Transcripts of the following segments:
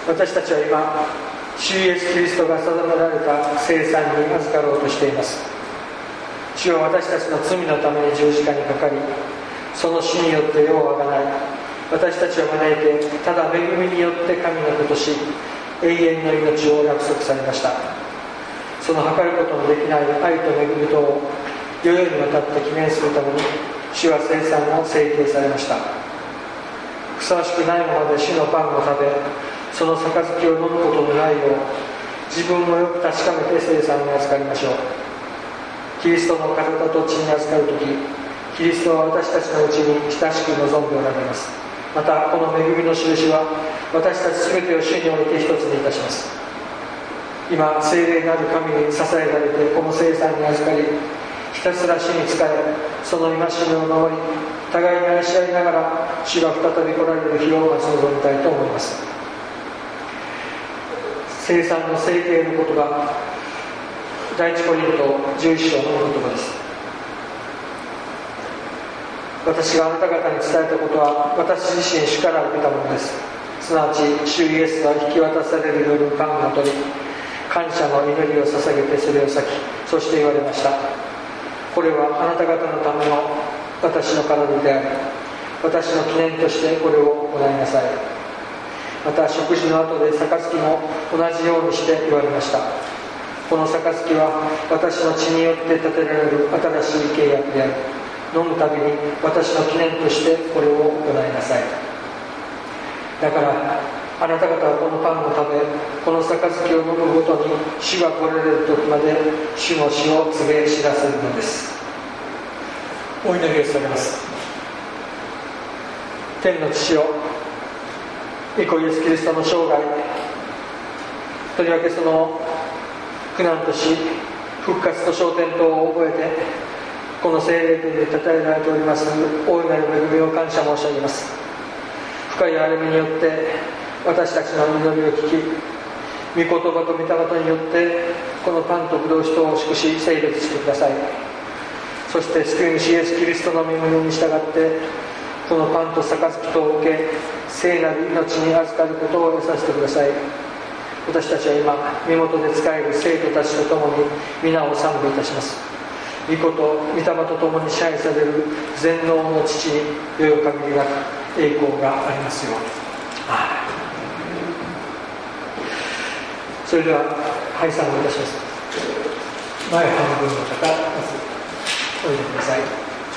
私たちは今、主イエス・キリストが定められた聖餐に預かろうとしています。主は私たちの罪のために十字架にかかり、その死によって世をあがない、私たちを招いて、ただ恵みによって神の子とし、永遠の命を約束されました。その計ることのできない愛と恵みとを世々にわたって記念するために、主は聖餐を制定されました。ふさわしくないままで主のパンを食べ、その杯を飲むことのないよう、自分をよく確かめて聖餐に預かりましょう。キリストの体と血に預かるとき、キリストは私たちのうちに親しく望んでおられます。またこの恵みの印は、私たちすべてを主において一つにいたします。今、聖霊なる神に支えられて、この聖餐に預かり、ひたすら主に仕え、その戒めを守り、互いに愛し合いながら、主が再び来られる日を待ち望みたいと思います。聖餐の制定の言葉、第一コリント11章の言葉です。私があなた方に伝えたことは、私自身主から受けたものです。すなわち、主イエスが引き渡される夜パンを取り、感謝の祈りを捧げてそれを裂き、そして言われました。これはあなた方のための私の体であり、私の記念としてこれを行いなさい。また食事の後で杯も同じようにして言われました。この杯は私の血によって建てられる新しい契約である。飲むたびに私の記念としてこれを行いなさい。だからあなた方はこのパンを食べ、この杯を飲むごとに主が来られる時まで主の死を告げ知らせるのです。お祈りをされます。天の父よ、御子イエスキリストの生涯、とりわけその苦難と死、復活と昇天とを覚えて、この聖霊天で称えられております大いなる恵みを感謝申し上げます。深い歩みによって私たちの祈りを聞き、御言葉と御霊によってこのパンとブドウ酒とを祝し聖別してください。そして救い主イエスキリストの御胸に従ってこのパンと杯とを受け、聖なる命に預かることを得させてください。私たちは今身元で仕える生徒たちと共に皆を賛美いたします。御子と御霊と共に支配される全能の父によよ限りなく栄光がありますように。それでは拝賛をいたします。前半分の方、まずおいでください。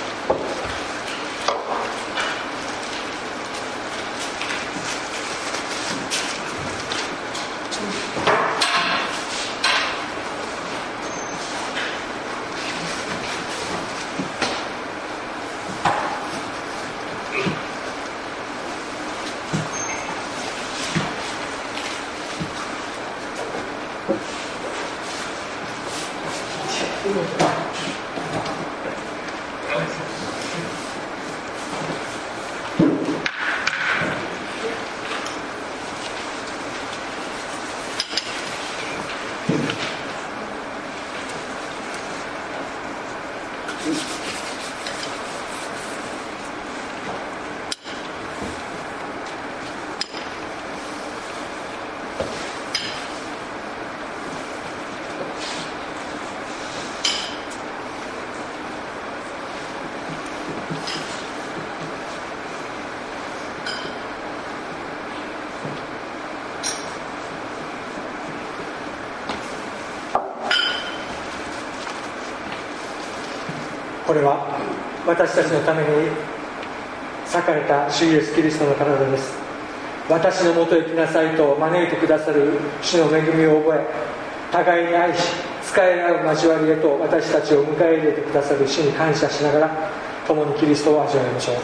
これは私たちのために裂かれた主イエスキリストの体です。私のもとへ来なさいと招いてくださる主の恵みを覚え、互いに愛し仕え合う交わりへと私たちを迎え入れてくださる主に感謝しながら、共にキリストを味わいましょう。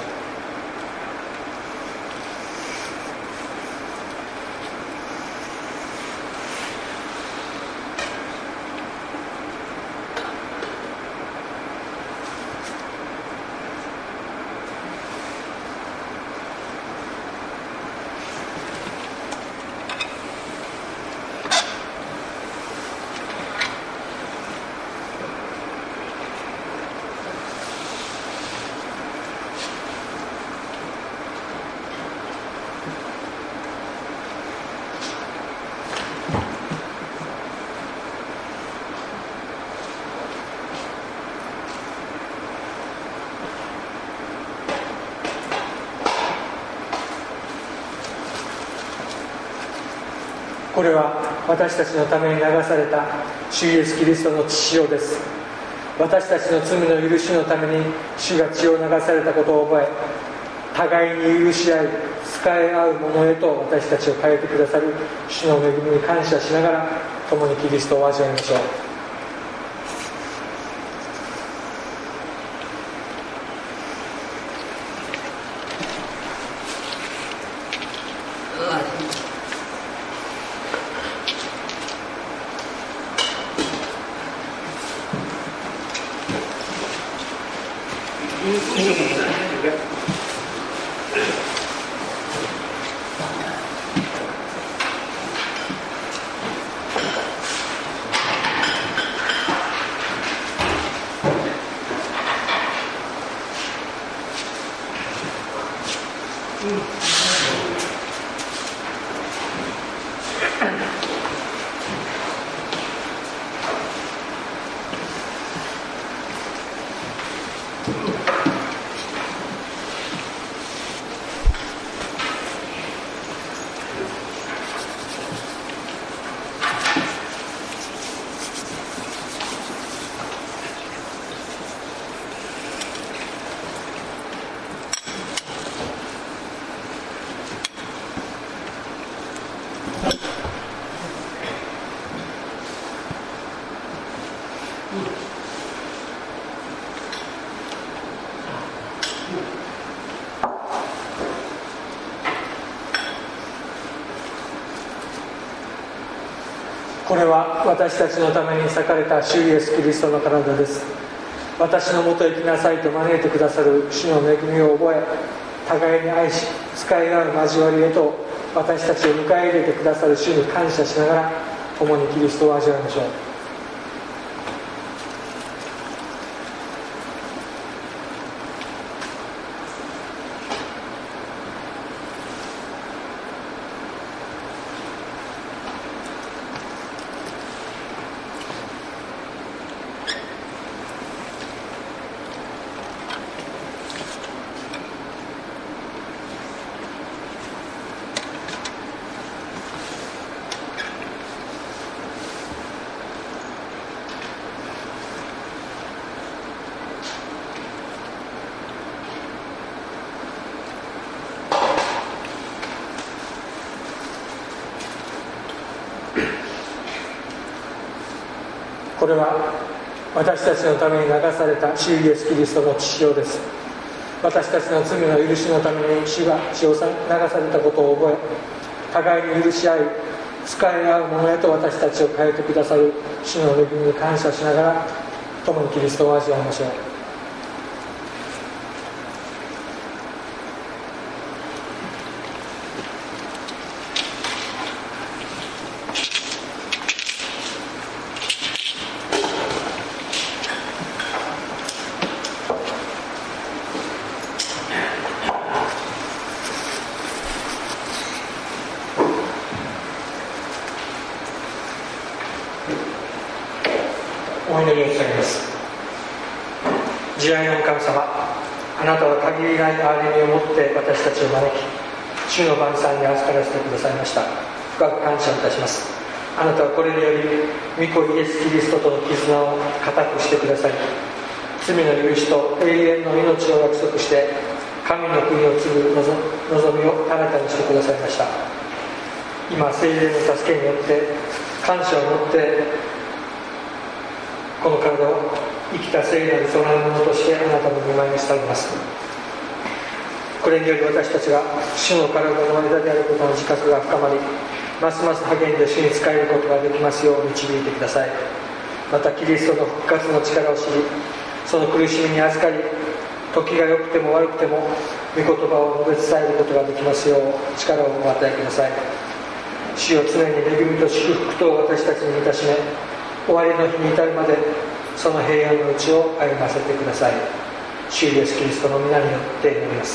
これは私たちのために流された主イエスキリストの血潮です。私たちの罪の許しのために主が血を流されたことを覚え、互いに許し合い使い合うものへと私たちを変えてくださる主の恵みに感謝しながら、共にキリストを味わいましょう。これは私たちのために裂かれた主イエスキリストの体です。私のもとへ来なさいと招いてくださる主の恵みを覚え、互いに愛し使い合う交わりへと私たちを迎え入れてくださる主に感謝しながら、共にキリストを味わいましょう。これは私たちのために流された主イエスキリストの血潮です。私たちの罪の許しのために主が血を流されたことを覚え、互いに許し合い使い合うものへと私たちを変えてくださる主の恵みに感謝しながら、共にキリストを味わいましょう。お祈りを捧げます。慈愛の神様、あなたは限りない憐れみを持って私たちを招き、主の晩餐に預からせてくださいました。深く感謝いたします。あなたはこれにより御子イエス・キリストとの絆を固くしてくださり、罪の許しと永遠の命を約束して神の国を継ぐ望みを新たにしてくださいました。今、聖霊の助けによって感謝を持ってこの体を生きた聖なる供え物としてあなたの御前に捧げます。これにより私たちが主の体の間であることの自覚が深まり、ますます励んで主に仕えることができますよう導いてください。またキリストの復活の力を知り、その苦しみに預かり、時が良くても悪くても御言葉を述べ伝えることができますよう力をお与えください。主を常に恵みと祝福と私たちに満たしめ、終わりの日に至るまでその平安のうちを歩ませてください。主イエスキリストの皆によって祈ります。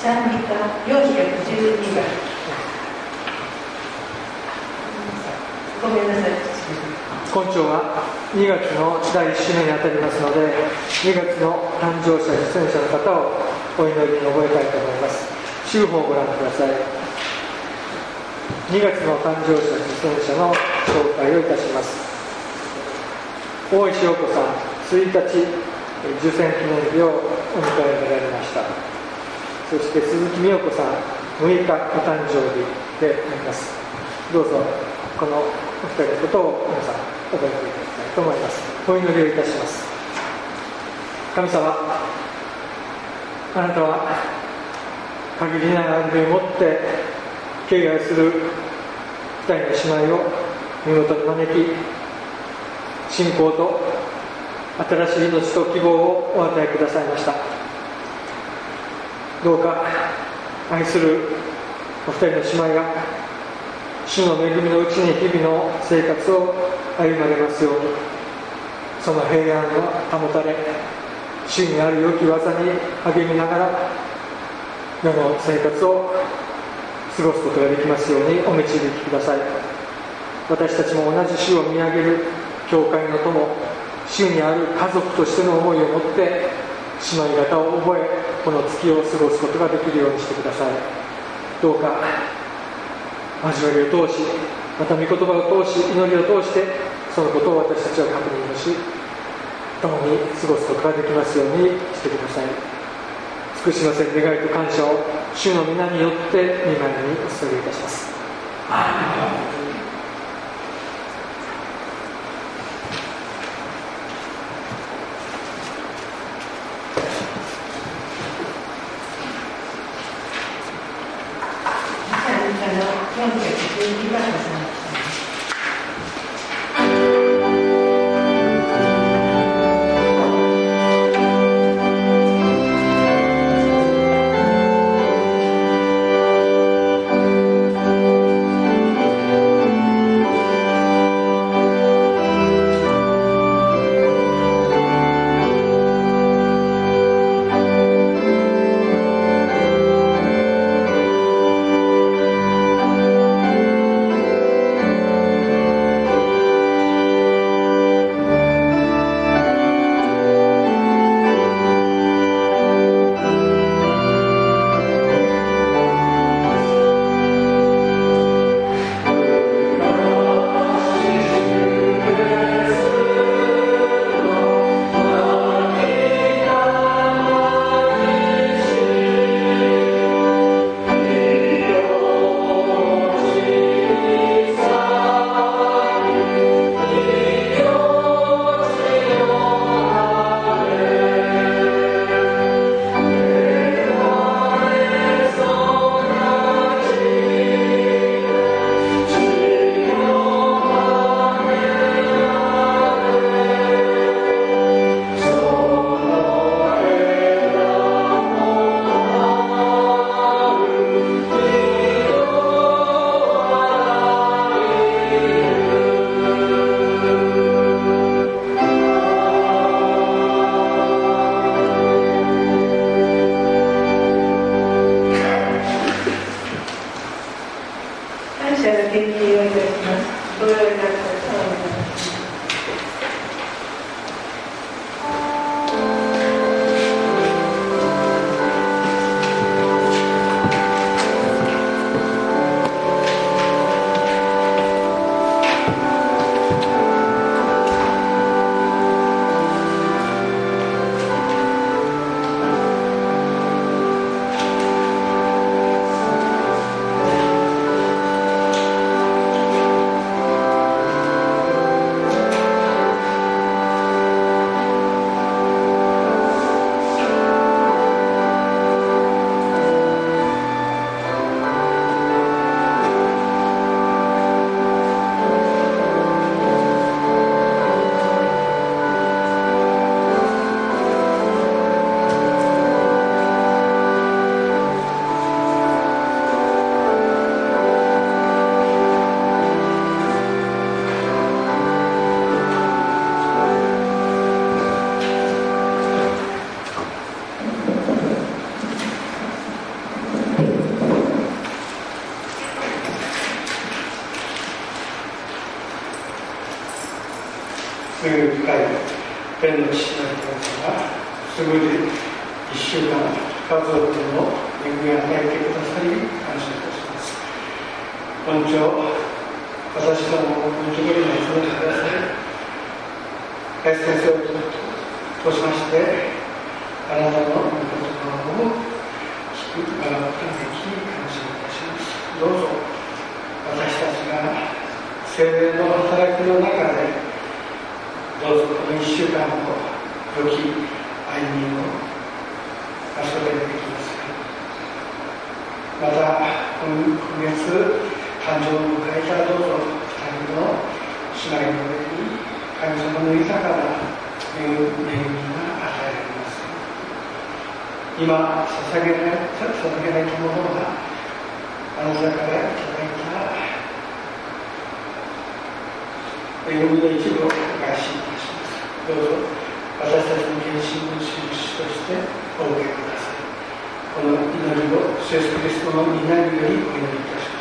賛美歌412番。ごめんなさい。 今朝は2月の第1週目にあたりますので、2月の誕生者出演者の方をお祈りに覚えたいと思います。週報をご覧ください。2月の誕生者出演者の紹介をいたします。大石陽子さん、1日受選記念日をお迎えになられました。そして鈴木美代子さん、6日お誕生日であります。どうぞこのお二人のことを皆さん覚えていただきたいと思います。お祈りをいたします。神様、あなたは限りない愛をもって敬愛する二人の姉妹を見事に招き、信仰と新しい命と希望をお与えくださいました。どうか愛するお二人の姉妹が主の恵みのうちに日々の生活を歩まれますように、その平安が保たれ、主にある良き技に励みながら世の生活を過ごすことができますようにお導きください。私たちも同じ主を見上げる教会の友、主にある家族としての思いを持って姉妹方を覚え、この月を過ごすことができるようにしてください。どうか交わりを通し、また御言葉を通し、祈りを通してそのことを私たちは確認をし、共に過ごすことができますようにしてください。尽くしません願いと感謝を主の皆によって御前にお捧げいたします。 412番ですね。 「 すぐに1週間家族の恵みを与えてくださり感謝いたします。本庁、私どもをこのところに集めてくださり、林先生を通しましてあなたの御言葉を聞くことができ感謝いたします。どうぞ私たちが聖霊の働きの中でどうぞこの1週間の良き歩みを場所でできます。また今月誕生を迎えたどうぞ2人の姉妹の上に神様の豊かな恵みが与えられます。今捧げられたものはあなたからいただいた恵みの一部をお返しいたします。どうぞ私たちの献身の印としてお受けください。この祈りを主イエスキリストの皆によりお祈りいたします。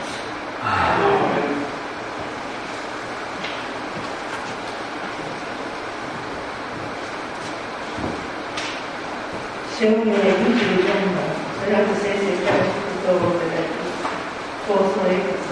主の24のそれは先生から祝福をいただき放送へと続きます。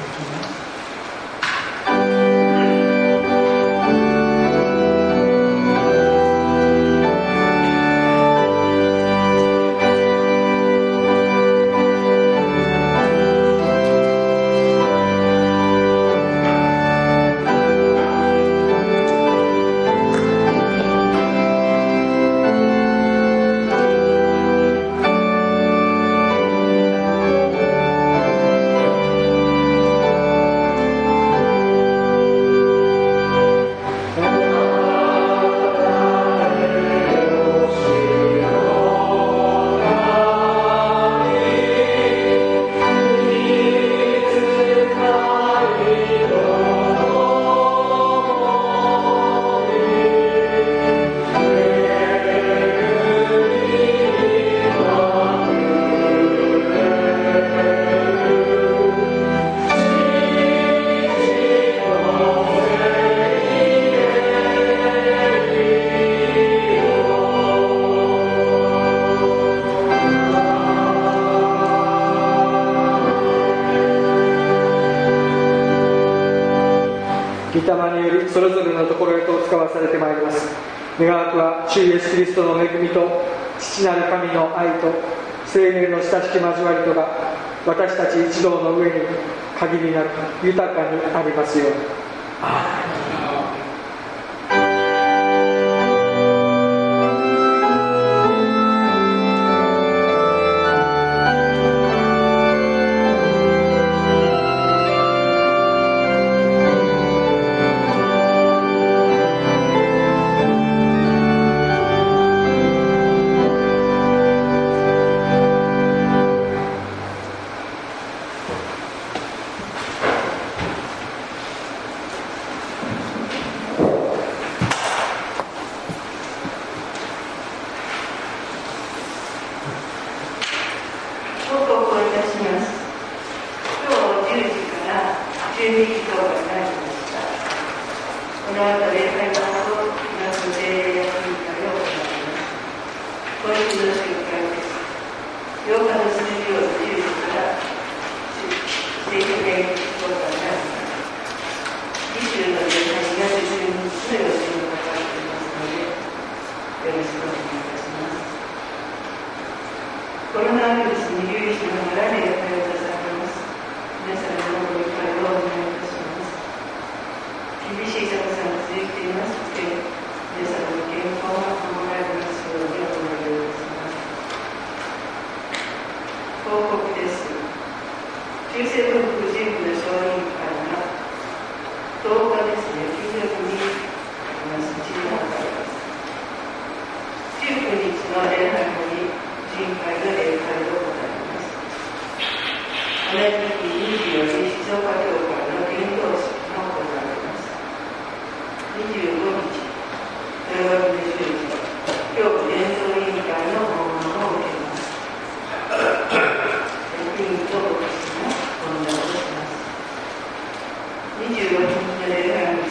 それぞれのところへと使わされてまいります。願わくは主イエスキリストの恵みと父なる神の愛と聖霊の親しき交わりとが私たち一同の上に限りなく豊かにありますように。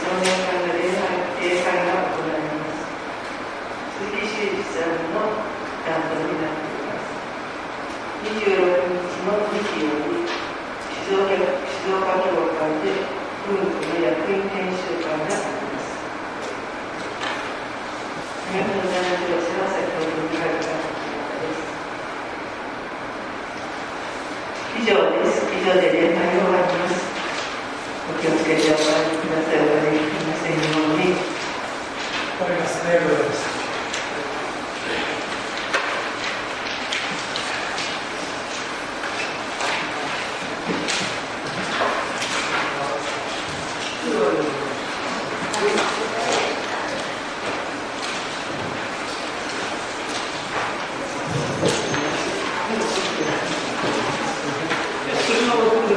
鈴木修二さんの文庫の役員編集官があります。ありがとうございます。表紙は先ほど見られた方です。以上です。以上で礼拝を終わります。お気をつけてお帰りください。お帰りくださいませんように。 終わりますね。